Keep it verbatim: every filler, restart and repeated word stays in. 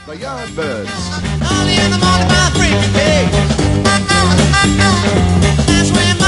The Yardbirds. Early in the morning, my freaking pig. That's when my